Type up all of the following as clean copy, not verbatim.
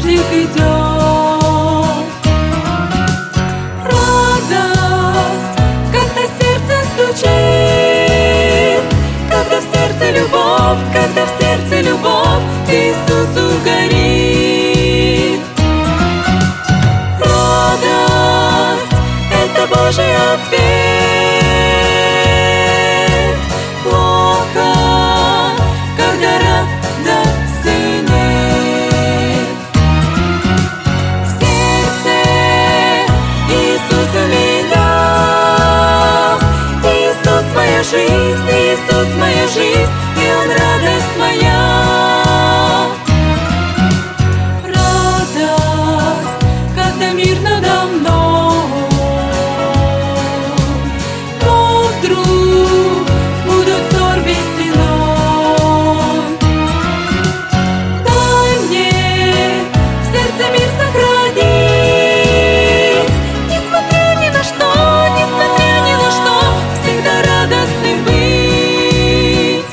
дождик идет. Радость, когда сердце стучит, когда в сердце любовь, когда в сердце любовь к Иисусу горит. Радость — это Божий ответ. Плохо, когда радости нет. В сердце Иисус у меня, Иисус моя жизнь, Иисус моя жизнь, и Он радость моя. Радость, когда мир надо мной, но вдруг будут скорби стеной. Дай мне в сердце мир сохранить, несмотря ни на что, несмотря ни на что, всегда радостным быть.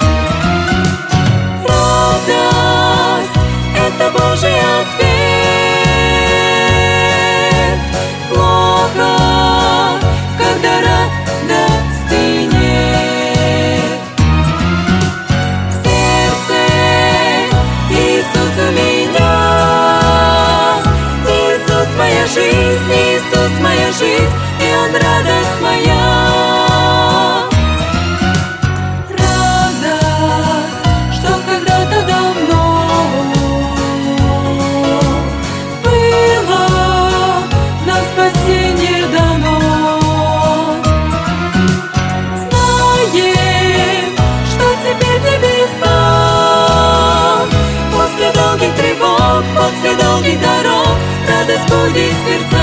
Радость — это Божий ответ. Плохо, когда радости нет. В сердце Иисус у меня, Иисус моя жизнь, Иисус моя жизнь, и Он радость моя. Радость, что когда-то давно было нам спасение дано. Знаем, что теперь в небесах, после долгих тревог, после долгих дорог, радость будет в сердцах.